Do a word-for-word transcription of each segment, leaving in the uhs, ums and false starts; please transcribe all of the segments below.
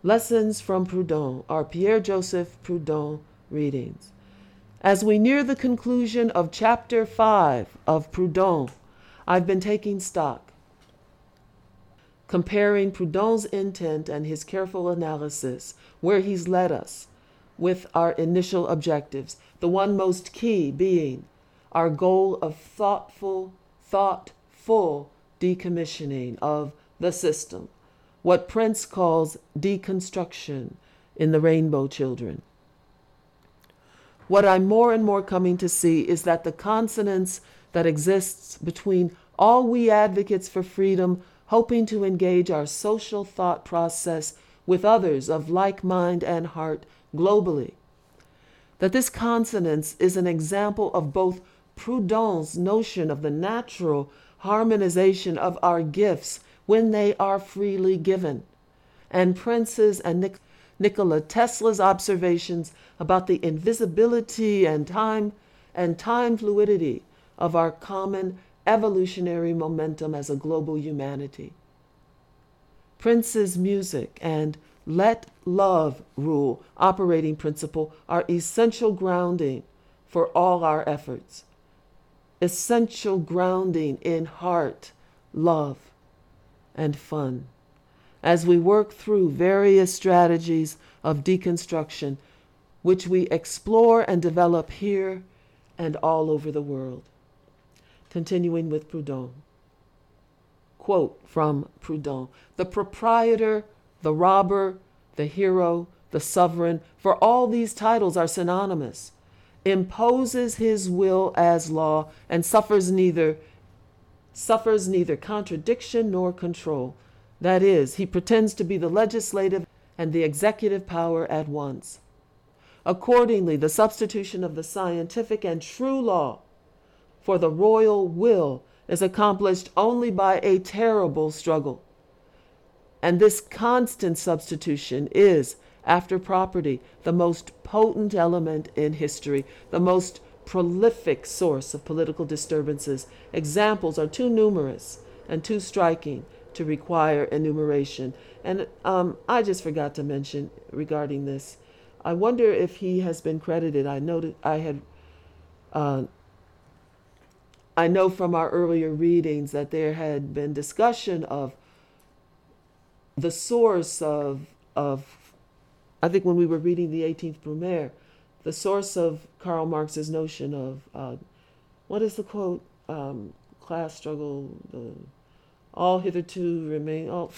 Lessons from Proudhon are Pierre-Joseph Proudhon readings. As we near the conclusion of chapter five of Proudhon, I've been taking stock, comparing Proudhon's intent and his careful analysis, where he's led us, with our initial objectives, the one most key being our goal of thoughtful, thoughtful decommissioning of the system, what Prince calls deconstruction in The Rainbow Children. What I'm more and more coming to see is that the consonance that exists between all we advocates for freedom hoping to engage our social thought process with others of like mind and heart globally, that this consonance is an example of both Proudhon's notion of the natural harmonization of our gifts when they are freely given, and Prince's and Nik- Nikola Tesla's observations about the invisibility and time and time fluidity of our common evolutionary momentum as a global humanity. Prince's music and let love rule operating principle are essential grounding for all our efforts. Essential grounding in heart, love, and fun as we work through various strategies of deconstruction which we explore and develop here and all over the world. Continuing with Proudhon. Quote from Proudhon: "The proprietor, the robber, the hero, the sovereign, for all these titles are synonymous, imposes his will as law and suffers neither suffers neither contradiction nor control. That is, he pretends to be the legislative and the executive power at once. Accordingly, the substitution of the scientific and true law for the royal will is accomplished only by a terrible struggle. And this constant substitution is, after property, the most potent element in history, the most prolific source of political disturbances. Examples are too numerous and too striking to require enumeration." And um, I just forgot to mention regarding this, I wonder if he has been credited. I noted I had, uh, I know from our earlier readings that there had been discussion of the source of of. I think when we were reading the eighteenth Brumaire, the source of Karl Marx's notion of, uh, what is the quote? Um, class struggle, the, all hitherto remain, all,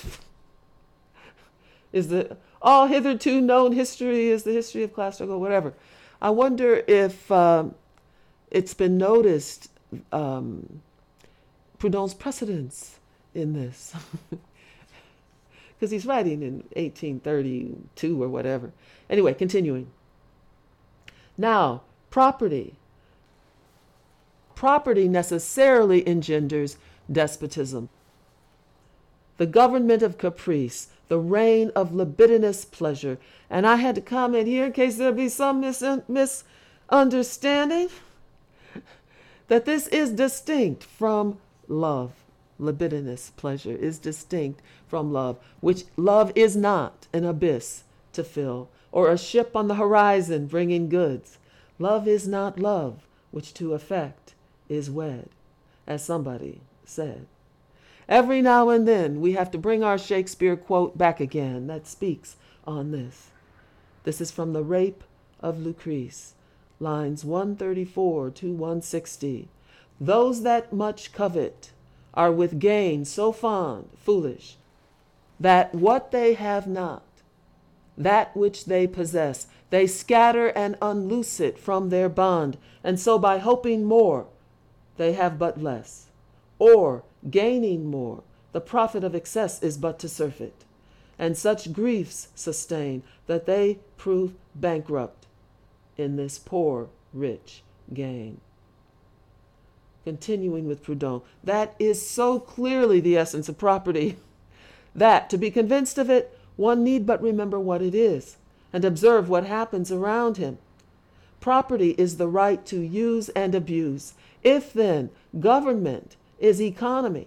is the, all hitherto known history is the history of class struggle, whatever. I wonder if um, it's been noticed, um, Proudhon's precedence in this. Because he's writing in eighteen thirty-two or whatever. Anyway, continuing. Now, property. Property necessarily engenders despotism. The government of caprice, the reign of libidinous pleasure. And I had to comment here in case there be some mis- misunderstanding that this is distinct from love. Libidinous pleasure is distinct from love, which love is not an abyss to fill, or a ship on the horizon bringing goods. Love is not love, which to effect is wed, as somebody said. Every now and then we have to bring our Shakespeare quote back again that speaks on this. This is from The Rape of Lucrece, lines one thirty-four to one sixty. "Those that much covet are with gain so fond, foolish, that what they have not, that which they possess, they scatter and unloose it from their bond, and so by hoping more, they have but less. Or, gaining more, the profit of excess is but to surfeit, and such griefs sustain that they prove bankrupt in this poor, rich gain." Continuing with Proudhon, that is so clearly the essence of property that, to be convinced of it, one need but remember what it is and observe what happens around him. Property is the right to use and abuse. If then government is economy,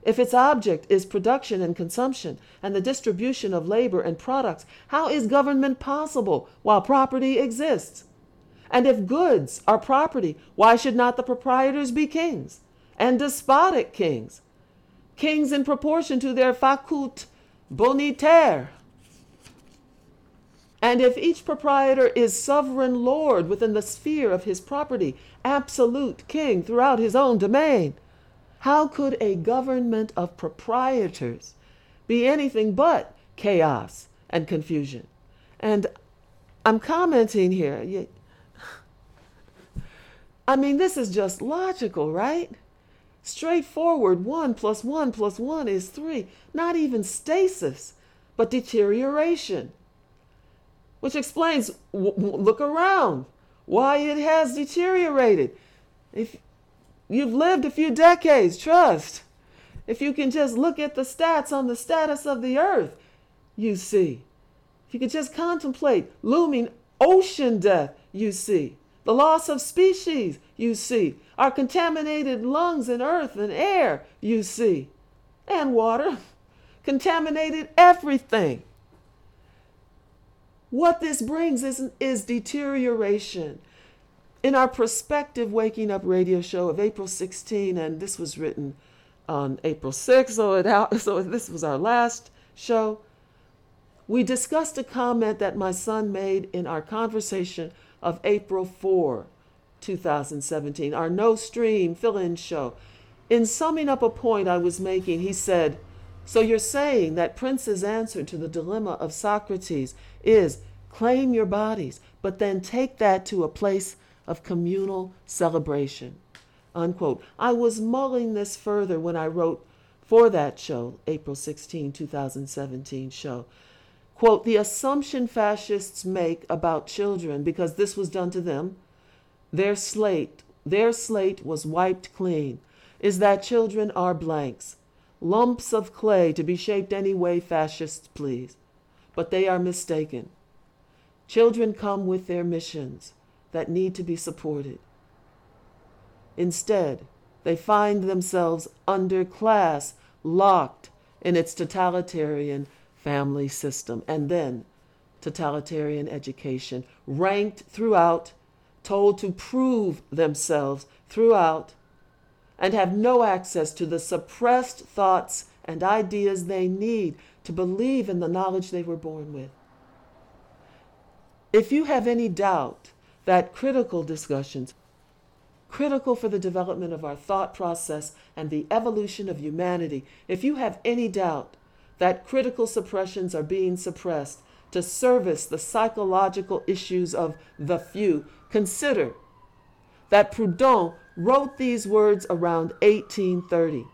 If its object is production and consumption and the distribution of labor and products, how is government possible while property exists? And if goods are property, why should not the proprietors be kings and despotic kings? Kings in proportion to their faculté bonitaire. And if each proprietor is sovereign lord within the sphere of his property, absolute king throughout his own domain, how could a government of proprietors be anything but chaos and confusion? And I'm commenting here. I mean, this is just logical, right? Straightforward. One plus one plus one is three. Not even stasis, but deterioration. Which explains, w- w- look around, why it has deteriorated. If you've lived a few decades, trust. If you can just look at the stats on the status of the earth, you see. If you could just contemplate looming ocean death, you see. The loss of species, you see. Our contaminated lungs and earth and air, you see. And water. Contaminated everything. What this brings is, is deterioration. In our prospective Waking Up radio show of April sixteenth, and this was written on April sixth, so, it, so this was our last show, we discussed a comment that my son made in our conversation of April fourth, two thousand seventeen, our No Stream fill-in show. In summing up a point I was making, he said, so you're saying that Prince's answer to the dilemma of Socrates is claim your bodies, but then take that to a place of communal celebration, unquote. I was mulling this further when I wrote for that show, April sixteenth, two thousand seventeen show. Quote, the assumption fascists make about children, because this was done to them, their slate, their slate was wiped clean, is that children are blanks, lumps of clay to be shaped any way fascists please. But they are mistaken. Children come with their missions that need to be supported. Instead, they find themselves underclass, locked in its totalitarian family system, and then totalitarian education, ranked throughout, told to prove themselves throughout, and have no access to the suppressed thoughts and ideas they need to believe in the knowledge they were born with. If you have any doubt that critical discussions, critical for the development of our thought process and the evolution of humanity, if you have any doubt that critical suppressions are being suppressed to service the psychological issues of the few, consider that Proudhon wrote these words around eighteen thirty.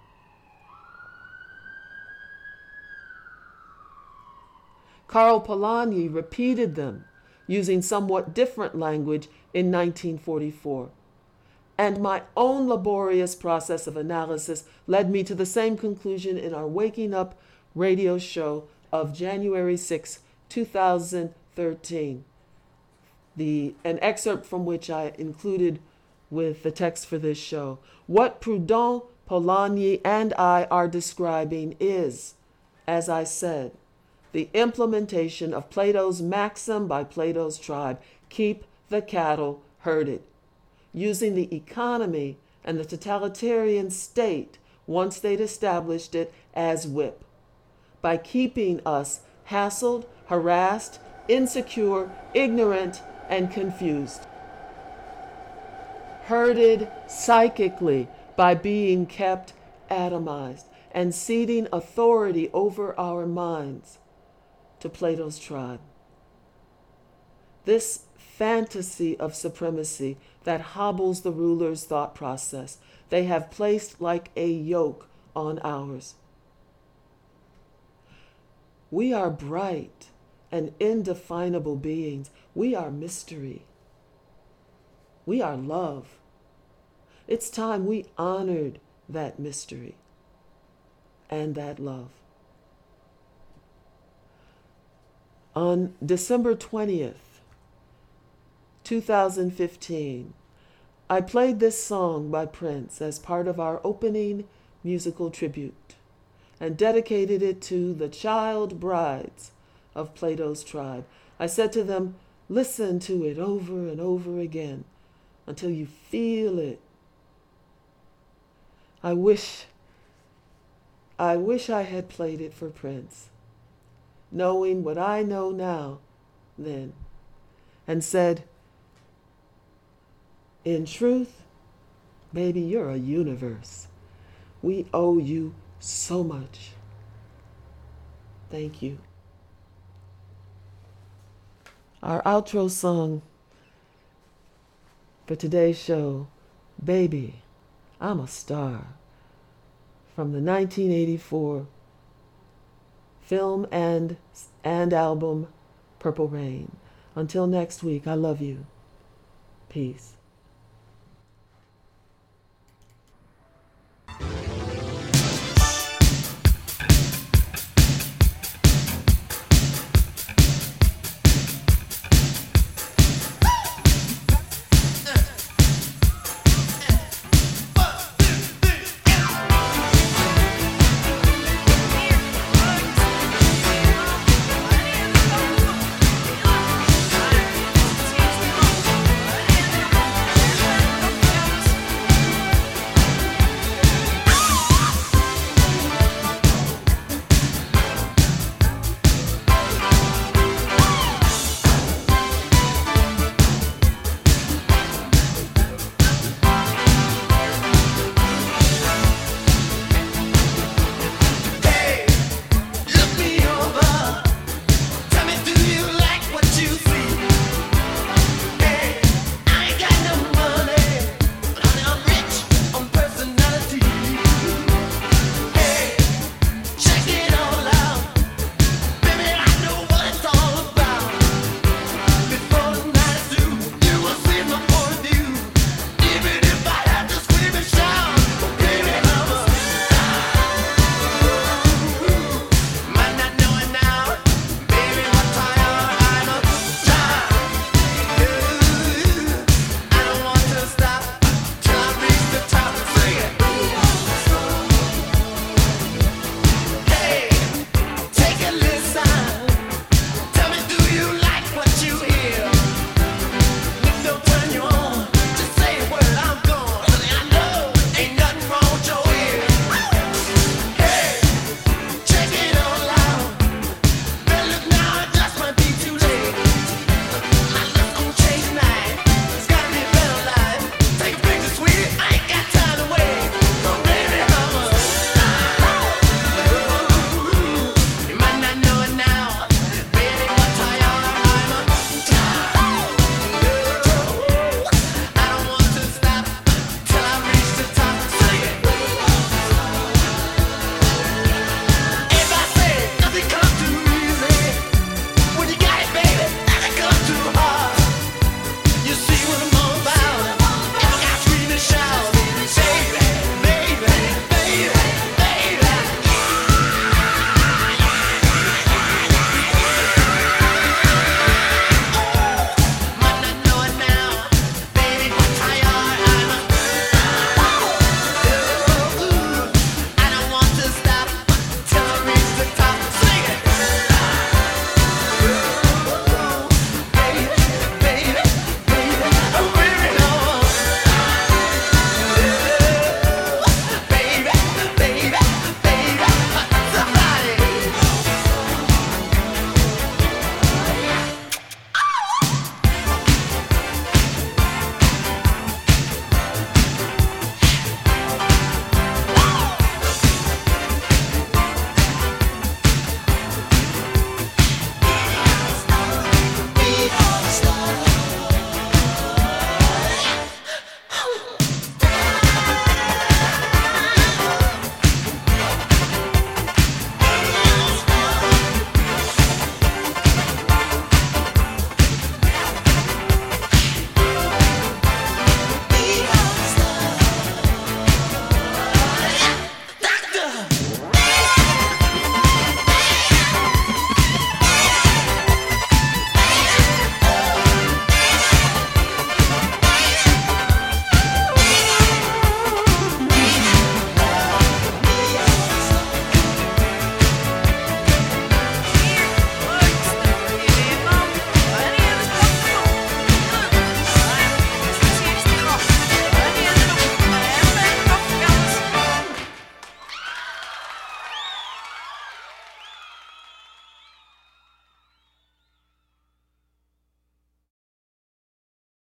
Karl Polanyi repeated them using somewhat different language in nineteen forty-four. And my own laborious process of analysis led me to the same conclusion in our Waking Up radio show of January sixth, two thousand thirteen. The, an excerpt from which I included with the text for this show. What Proudhon, Polanyi, and I are describing is, as I said, the implementation of Plato's maxim by Plato's tribe, keep the cattle herded, using the economy and the totalitarian state, once they'd established it, as whip, by keeping us hassled, harassed, insecure, ignorant, and confused. Herded psychically by being kept atomized and ceding authority over our minds to Plato's tribe. This fantasy of supremacy that hobbles the ruler's thought process, they have placed like a yoke on ours. We are bright and indefinable beings. We are mystery. We are love. It's time we honored that mystery and that love. On December twentieth, two thousand fifteen, I played this song by Prince as part of our opening musical tribute. and dedicated it to the child brides of Plato's tribe. I said to them, listen to it over and over again until you feel it. I wish, I wish I had played it for Prince, knowing what I know now then, and said, in truth, baby, you're a universe. We owe you so much. Thank you. Our outro song for today's show, Baby, I'm a Star, from the nineteen eighty-four film and, and album Purple Rain. Until next week, I love you. Peace.